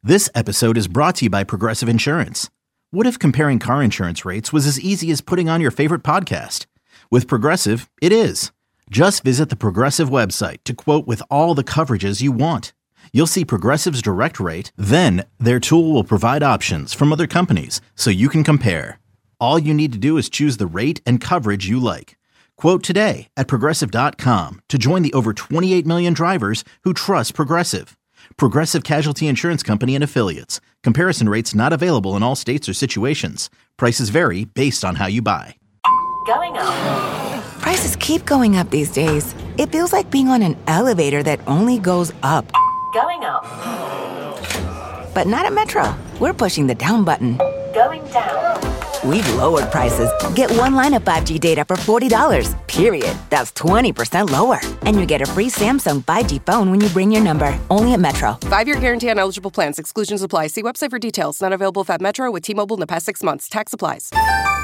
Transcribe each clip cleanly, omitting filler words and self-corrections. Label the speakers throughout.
Speaker 1: This episode is brought to you by Progressive Insurance. What if comparing car insurance rates was as easy as putting on your favorite podcast? With Progressive, it is. Just visit the Progressive website to quote with all the coverages you want. You'll see Progressive's direct rate, then their tool will provide options from other companies so you can compare. All you need to do is choose the rate and coverage you like. Quote today at Progressive.com to join the over 28 million drivers who trust Progressive. Progressive Casualty Insurance Company and Affiliates. Comparison rates not available in all states or situations. Prices vary based on how you buy.
Speaker 2: Going up.
Speaker 3: Prices keep going up these days. It feels like being on an elevator that only goes up.
Speaker 2: Going up.
Speaker 3: But not at Metro. We're pushing the down button.
Speaker 2: Going down.
Speaker 3: We've lowered prices. Get one line of 5G data for $40, period. That's 20% lower. And you get a free Samsung 5G phone when you bring your number. Only at Metro.
Speaker 4: 5-year guarantee on eligible plans. Exclusions apply. See website for details. Not available at Metro with T-Mobile in the past 6 months. Tax applies.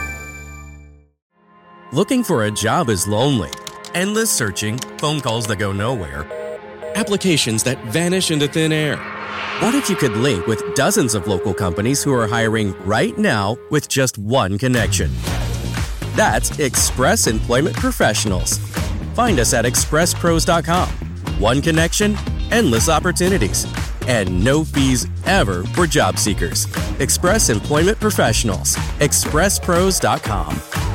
Speaker 5: Looking for a job is lonely. Endless searching, phone calls that go nowhere, applications that vanish into thin air. What if you could link with dozens of local companies who are hiring right now with just one connection? That's Express Employment Professionals. Find us at expresspros.com. One connection, endless opportunities, and no fees ever for job seekers. Express Employment Professionals. expresspros.com.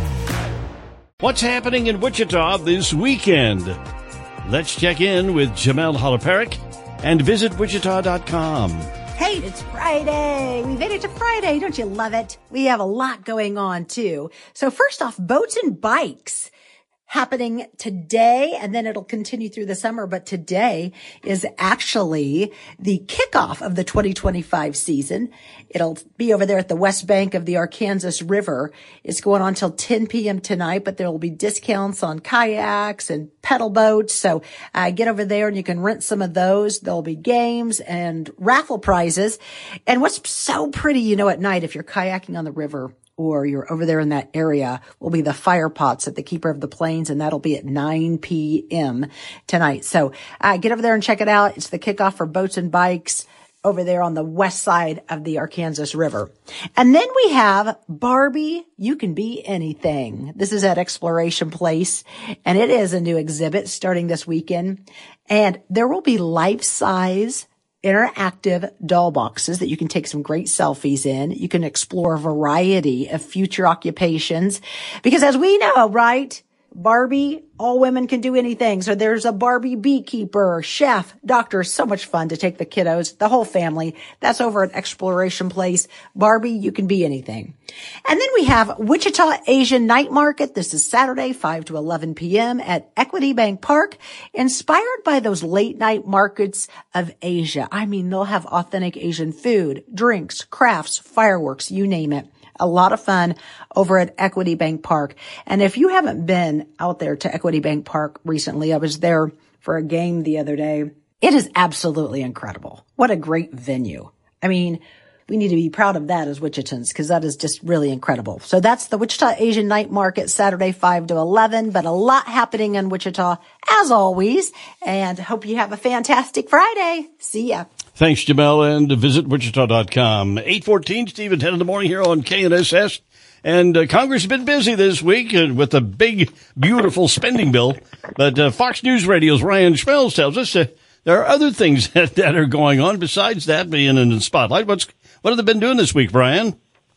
Speaker 6: What's happening in Wichita this weekend? Let's check in with Jamel Halaparik and visit Wichita.com.
Speaker 7: Hey, it's Friday. We made it to Friday. Don't you love it? We have a lot going on, too. So first off, boats and bikes happening today, and then it'll continue through the summer. But today is actually the kickoff of the 2025 season. It'll be over there at the west bank of the Arkansas River. It's going on till 10 p.m. tonight, but there will be discounts on kayaks and pedal boats. So get over there and you can rent some of those. There'll be games and raffle prizes. And what's so pretty, at night, if you're kayaking on the river, or you're over there in that area, will be the fire pots at the Keeper of the Plains, and that'll be at 9 p.m. tonight. So get over there and check it out. It's the kickoff for boats and bikes over there on the west side of the Arkansas River. And then we have Barbie, You Can Be Anything. This is at Exploration Place, and it is a new exhibit starting this weekend. And there will be life-size interactive doll boxes that you can take some great selfies in. You can explore a variety of future occupations because as we know, right? Barbie, all women can do anything. So there's a Barbie beekeeper, chef, doctor. So much fun to take the kiddos, the whole family. That's over at Exploration Place. Barbie, you can be anything. And then we have Wichita Asian Night Market. This is Saturday, 5 to 11 p.m. at Equity Bank Park, inspired by those late night markets of Asia. I mean, they'll have authentic Asian food, drinks, crafts, fireworks, you name it. A lot of fun over at Equity Bank Park. And if you haven't been out there to Equity Bank Park recently, I was there for a game the other day. It is absolutely incredible. What a great venue. I mean, we need to be proud of that as Wichitans because that is just really incredible. So that's the Wichita Asian Night Market, Saturday, 5 to 11, but a lot happening in Wichita as always. And hope you have a fantastic Friday. See ya.
Speaker 6: Thanks, Jamel, and visit Wichita.com. 8:14, Steve and 10 in the morning here on KNSS. And Congress has been busy this week with a big, beautiful spending bill. But Fox News Radio's Ryan Schmelz tells us there are other things that are going on besides that being in the spotlight. What have they been doing this week, Brian?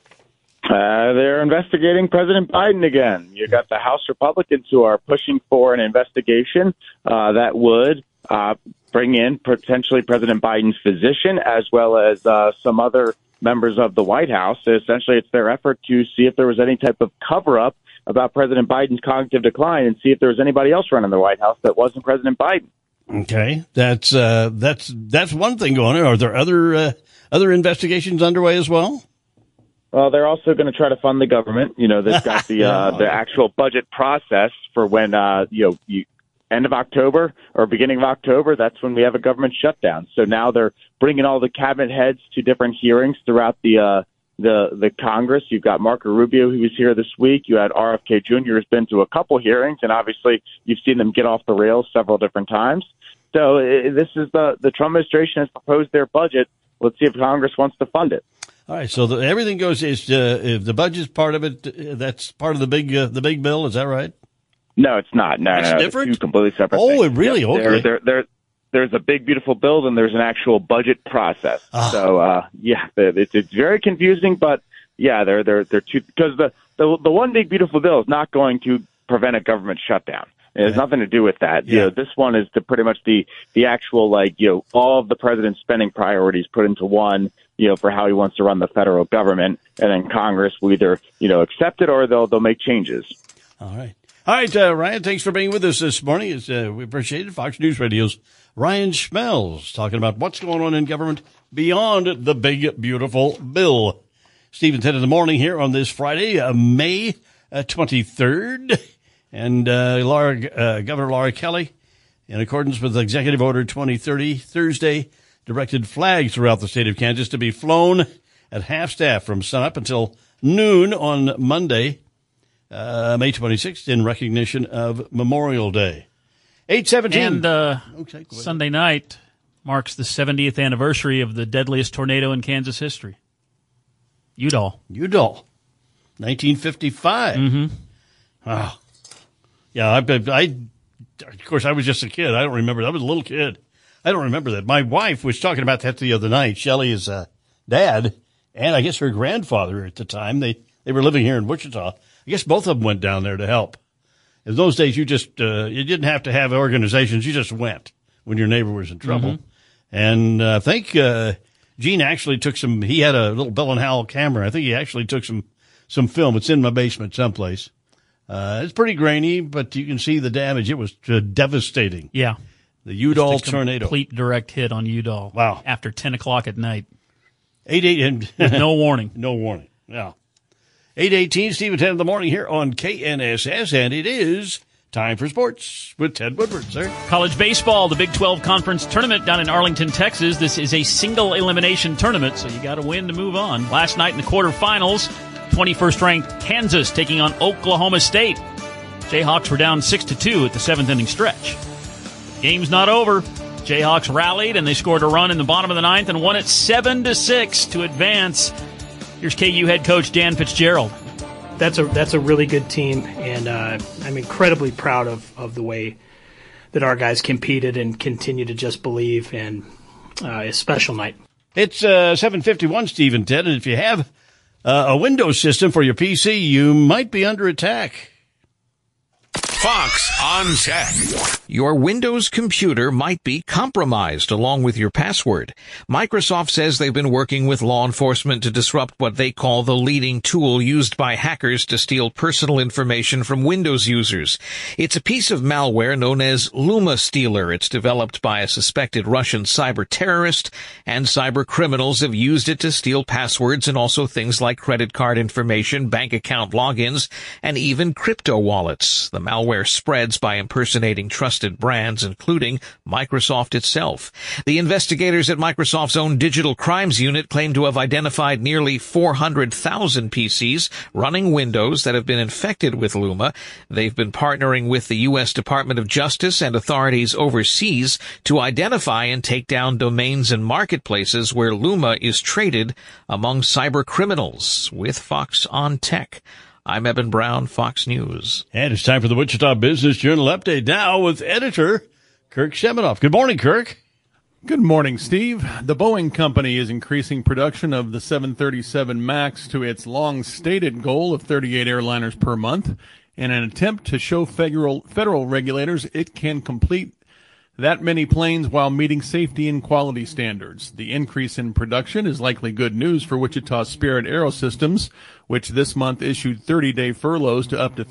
Speaker 8: They're investigating President Biden again. You got the House Republicans who are pushing for an investigation that would bring in potentially President Biden's physician as well as some other members of the White House. Essentially, it's their effort to see if there was any type of cover-up about President Biden's cognitive decline and see if there was anybody else running the White House that wasn't President Biden.
Speaker 6: Okay, that's one thing going on. Are there other investigations underway as well?
Speaker 8: Well, they're also going to try to fund the government. They've got the actual budget process for when end of October or beginning of October, that's when we have a government shutdown. So now they're bringing all the cabinet heads to different hearings throughout the Congress. You've got Marco Rubio, who was here this week. You had RFK Jr., who's been to a couple hearings, and obviously you've seen them get off the rails several different times. So this is the Trump administration has proposed their budget let's see if Congress wants to fund it.
Speaker 6: All right, so everything goes. Is if the budget's part of it, that's part of the big bill. Is that right?
Speaker 8: No, it's not. No,
Speaker 6: it's different.
Speaker 8: Two completely separate.
Speaker 6: Oh,
Speaker 8: things.
Speaker 6: it really?
Speaker 8: Yep.
Speaker 6: Okay.
Speaker 8: There's a big, beautiful bill, and there's an actual budget process. So, it's very confusing, but yeah, they're two, because the one big, beautiful bill is not going to prevent a government shutdown. It has nothing to do with that. Yeah. This one is pretty much the actual, all of the president's spending priorities put into one, for how he wants to run the federal government, and then Congress will either, accept it or they'll make changes.
Speaker 6: All right. Ryan, thanks for being with us this morning. We appreciate it. Fox News Radio's Ryan Schmelz talking about what's going on in government beyond the big, beautiful bill. Steve and Ted in the morning here on this Friday, May 23rd. And Governor Laura Kelly, in accordance with Executive Order 2030, Thursday, directed flags throughout the state of Kansas to be flown at half-staff from sunup until noon on Monday, May 26th, in recognition of Memorial Day. 8:17.
Speaker 9: And Sunday night marks the 70th anniversary of the deadliest tornado in Kansas history. Udall,
Speaker 6: 1955.
Speaker 9: Mm-hmm.
Speaker 6: Wow. Yeah, of course, I was just a kid. I don't remember. I was a little kid. I don't remember that. My wife was talking about that the other night. Shelley's dad and I guess her grandfather at the time, they were living here in Wichita. I guess both of them went down there to help. In those days, you just you didn't have to have organizations. You just went when your neighbor was in trouble. Mm-hmm. And I think Gene actually took some. He had a little Bell and Howell camera. I think he actually took some film. It's in my basement someplace. It's pretty grainy, but you can see the damage. It was devastating.
Speaker 9: Yeah.
Speaker 6: The Udall tornado.
Speaker 9: Complete direct hit on Udall.
Speaker 6: Wow.
Speaker 9: After 10 o'clock at night.
Speaker 6: 8:18.
Speaker 9: With no warning.
Speaker 6: No warning. Yeah. 8:18, Steve and Ted in the morning here on KNSS, and it is time for sports with Ted Woodward, sir.
Speaker 9: College baseball, the Big 12 Conference Tournament down in Arlington, Texas. This is a single elimination tournament, so you got to win to move on. Last night in the quarterfinals, 21st ranked Kansas taking on Oklahoma State. Jayhawks were down 6-2 at the seventh inning stretch. Game's not over. Jayhawks rallied and they scored a run in the bottom of the ninth and won it 7-6 to advance. Here's KU head coach Dan Fitzgerald.
Speaker 10: That's a really good team, and I'm incredibly proud of the way that our guys competed and continue to just believe, and a special night.
Speaker 6: It's 7:51, Steve and Ted, and if you have a Windows system for your PC, you might be under attack.
Speaker 11: Fox on Tech. Your Windows computer might be compromised along with your password. Microsoft says they've been working with law enforcement to disrupt what they call the leading tool used by hackers to steal personal information from Windows users. It's a piece of malware known as Luma Stealer. It's developed by a suspected Russian cyber terrorist, and cyber criminals have used it to steal passwords and also things like credit card information, bank account logins, and even crypto wallets. The malware spreads by impersonating trusted brands, including Microsoft itself. The investigators at Microsoft's own Digital Crimes Unit claim to have identified nearly 400,000 PCs running Windows that have been infected with Luma. They've been partnering with the U.S. Department of Justice and authorities overseas to identify and take down domains and marketplaces where Luma is traded among cyber criminals. With Fox on Tech, I'm Eben Brown, Fox News.
Speaker 6: And it's time for the Wichita Business Journal update now with editor Kirk Seminoff. Good morning, Kirk.
Speaker 12: Good morning, Steve. The Boeing company is increasing production of the 737 MAX to its long-stated goal of 38 airliners per month in an attempt to show federal regulators it can complete that many planes while meeting safety and quality standards. The increase in production is likely good news for Wichita's Spirit Aerosystems, which this month issued 30-day furloughs to up to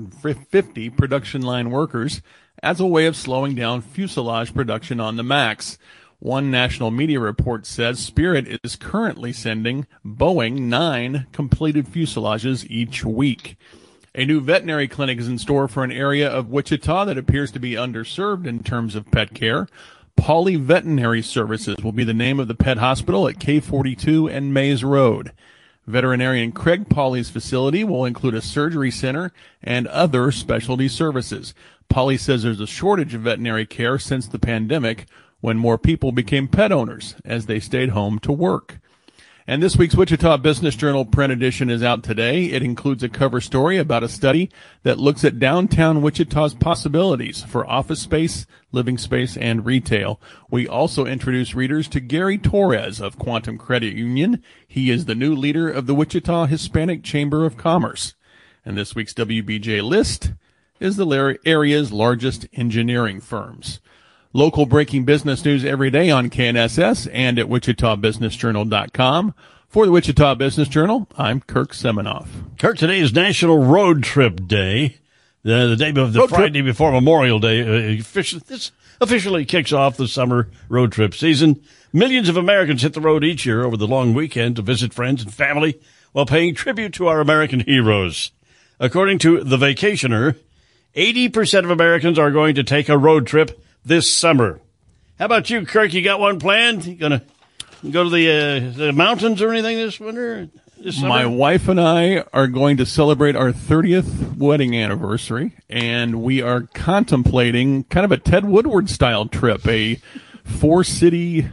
Speaker 12: 350 production line workers as a way of slowing down fuselage production on the MAX. One national media report says Spirit is currently sending Boeing 9 completed fuselages each week. A new veterinary clinic is in store for an area of Wichita that appears to be underserved in terms of pet care. Pauley Veterinary Services will be the name of the pet hospital at K42 and Mays Road. Veterinarian Craig Pauley's facility will include a surgery center and other specialty services. Pauley says there's a shortage of veterinary care since the pandemic, when more people became pet owners as they stayed home to work. And this week's Wichita Business Journal print edition is out today. It includes a cover story about a study that looks at downtown Wichita's possibilities for office space, living space, and retail. We also introduce readers to Gary Torres of Quantum Credit Union. He is the new leader of the Wichita Hispanic Chamber of Commerce. And this week's WBJ list is the area's largest engineering firms. Local breaking business news every day on KNSS and at WichitaBusinessJournal.com. For the Wichita Business Journal, I'm Kirk Seminoff.
Speaker 6: Kirk, today is National Road Trip Day. The day of the Friday before Memorial Day. This officially kicks off the summer road trip season. Millions of Americans hit the road each year over the long weekend to visit friends and family while paying tribute to our American heroes. According to The Vacationer, 80% of Americans are going to take a road trip this summer. How about you, Kirk? You got one planned? You gonna go to the mountains or anything this winter? This summer?
Speaker 12: My wife and I are going to celebrate our 30th wedding anniversary, and we are contemplating kind of a Ted Woodward style trip, a 3-city,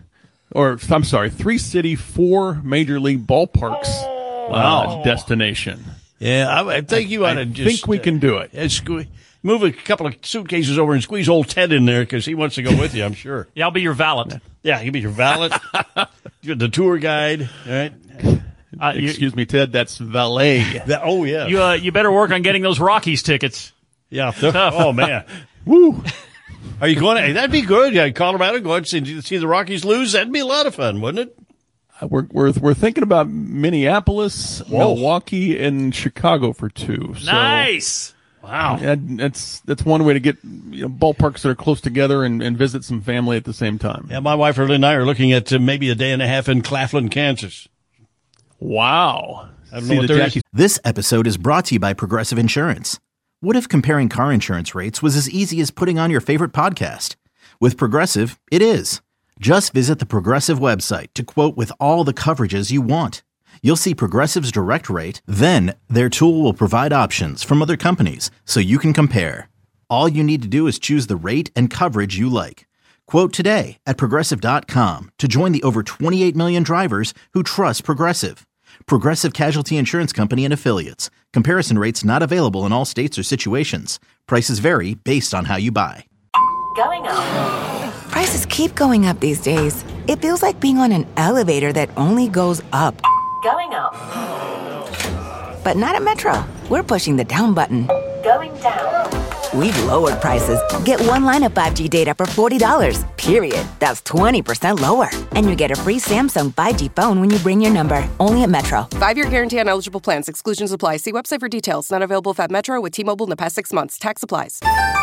Speaker 12: 4 major league ballparks destination.
Speaker 6: Yeah, I think you ought to just
Speaker 12: think we can do it.
Speaker 6: Move a couple of suitcases over and squeeze old Ted in there because he wants to go with you, I'm sure.
Speaker 9: Yeah, I'll be your valet.
Speaker 6: Yeah, he'll be your valet. You're the tour guide, all right?
Speaker 12: Excuse me, Ted, that's valet.
Speaker 6: Oh, yeah.
Speaker 9: You better work on getting those Rockies tickets.
Speaker 6: Yeah. Oh, man. Woo. Are you going to? That'd be good. Yeah, Colorado, go out and see the Rockies lose. That'd be a lot of fun, wouldn't it?
Speaker 12: We're thinking about Minneapolis, Milwaukee, and Chicago for 2. So.
Speaker 9: Nice.
Speaker 6: Wow.
Speaker 12: Yeah, that's one way to get ballparks that are close together and visit some family at the same time.
Speaker 6: Yeah, my wife Early and I are looking at maybe a day and a half in Claflin, Kansas.
Speaker 12: Wow.
Speaker 6: I don't know what there is.
Speaker 1: This episode is brought to you by Progressive Insurance. What if comparing car insurance rates was as easy as putting on your favorite podcast? With Progressive, it is. Just visit the Progressive website to quote with all the coverages you want. You'll see Progressive's direct rate, then their tool will provide options from other companies so you can compare. All you need to do is choose the rate and coverage you like. Quote today at Progressive.com to join the over 28 million drivers who trust Progressive. Progressive Casualty Insurance Company and Affiliates. Comparison rates not available in all states or situations. Prices vary based on how you buy.
Speaker 2: Going up.
Speaker 3: Prices keep going up these days. It feels like being on an elevator that only goes up.
Speaker 2: Going up.
Speaker 3: But not at Metro. We're pushing the down button.
Speaker 2: Going down.
Speaker 3: We've lowered prices. Get one line of 5G data for $40, period. That's 20% lower. And you get a free Samsung 5G phone when you bring your number. Only at Metro.
Speaker 4: 5-year guarantee on eligible plans. Exclusions apply. See website for details. Not available if at Metro with T-Mobile in the past 6 months. Tax applies.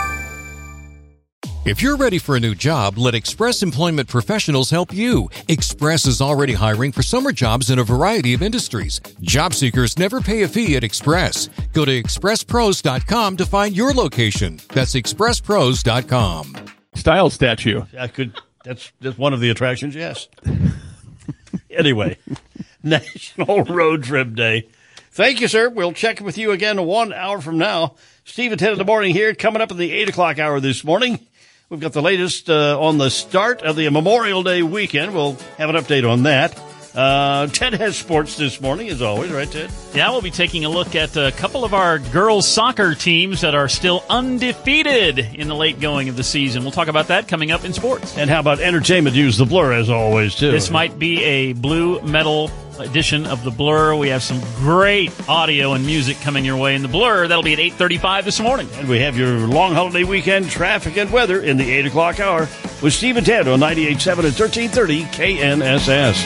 Speaker 13: If you're ready for a new job, let Express Employment Professionals help you. Express is already hiring for summer jobs in a variety of industries. Job seekers never pay a fee at Express. Go to expresspros.com to find your location. That's expresspros.com.
Speaker 12: Style statue.
Speaker 6: That's one of the attractions, yes. Anyway, National Road Trip Day. Thank you, sir. We'll check with you again 1 hour from now. Steve at 10 in the morning here, coming up in the 8 o'clock hour this morning. We've got the latest on the start of the Memorial Day weekend. We'll have an update on that. Ted has sports this morning, as always, right, Ted?
Speaker 9: Yeah, we'll be taking a look at a couple of our girls' soccer teams that are still undefeated in the late going of the season. We'll talk about that coming up in sports.
Speaker 6: And how about entertainment news, the Blur, as always, too?
Speaker 9: This might be a blue metal edition of the Blur. We have some great audio and music coming your way in the Blur. That'll be at 8:35 this morning.
Speaker 6: And we have your long holiday weekend traffic and weather in the 8 o'clock hour with Steve and Ted on 98.7 and 1330 KNSS.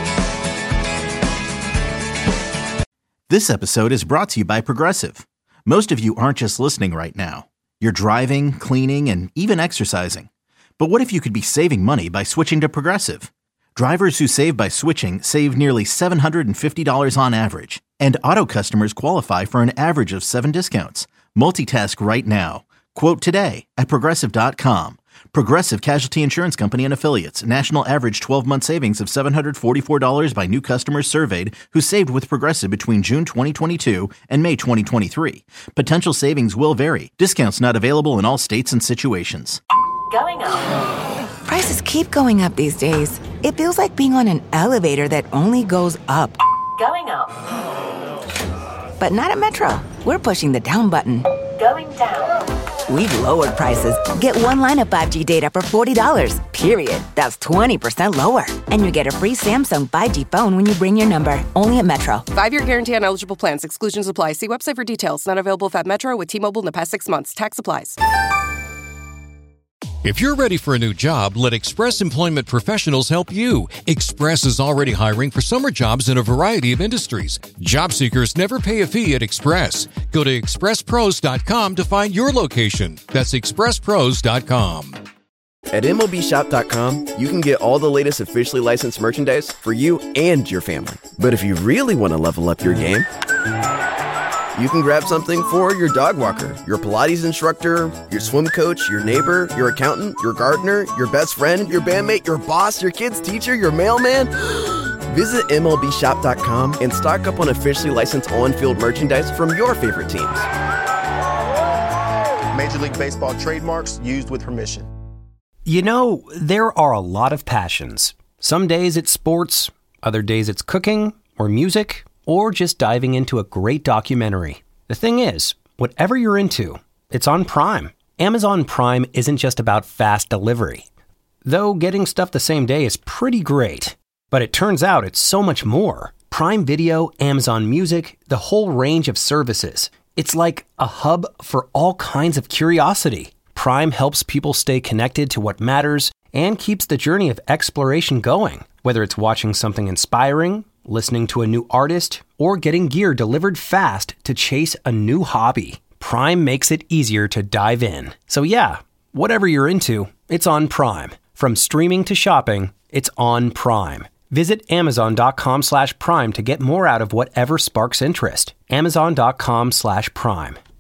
Speaker 1: This episode is brought to you by Progressive. Most of you aren't just listening right now. You're driving, cleaning, and even exercising. But what if you could be saving money by switching to Progressive? Drivers who save by switching save nearly $750 on average. And auto customers qualify for an average of 7 discounts. Multitask right now. Quote today at Progressive.com. Progressive Casualty Insurance Company and Affiliates. National average 12-month savings of $744 by new customers surveyed who saved with Progressive between June 2022 and May 2023. Potential savings will vary. Discounts not available in all states and situations.
Speaker 2: Going up.
Speaker 3: Prices keep going up these days. It feels like being on an elevator that only goes up.
Speaker 2: Going up.
Speaker 3: But not at Metro. We're pushing the down button.
Speaker 2: Going down.
Speaker 3: We've lowered prices. Get one line of 5G data for $40, period. That's 20% lower. And you get a free Samsung 5G phone when you bring your number. Only at Metro.
Speaker 4: 5-year guarantee on eligible plans. Exclusions apply. See website for details. Not available at Metro with T-Mobile in the past 6 months. Tax applies.
Speaker 13: If you're ready for a new job, let Express Employment Professionals help you. Express is already hiring for summer jobs in a variety of industries. Job seekers never pay a fee at Express. Go to expresspros.com to find your location. That's expresspros.com.
Speaker 14: At MLBshop.com, you can get all the latest officially licensed merchandise for you and your family. But if you really want to level up your game, you can grab something for your dog walker, your Pilates instructor, your swim coach, your neighbor, your accountant, your gardener, your best friend, your bandmate, your boss, your kid's teacher, your mailman. Visit MLBshop.com and stock up on officially licensed on-field merchandise from your favorite teams.
Speaker 15: Major League Baseball trademarks used with permission.
Speaker 16: You know, there are a lot of passions. Some days it's sports, other days it's cooking or music, or just diving into a great documentary. The thing is, whatever you're into, it's on Prime. Amazon Prime isn't just about fast delivery. Though getting stuff the same day is pretty great. But it turns out it's so much more. Prime Video, Amazon Music, the whole range of services. It's like a hub for all kinds of curiosity. Prime helps people stay connected to what matters and keeps the journey of exploration going. Whether it's watching something inspiring, listening to a new artist, or getting gear delivered fast to chase a new hobby, Prime makes it easier to dive in. So yeah, whatever you're into, it's on Prime. From streaming to shopping, it's on Prime. Visit Amazon.com/Prime to get more out of whatever sparks interest. Amazon.com/Prime.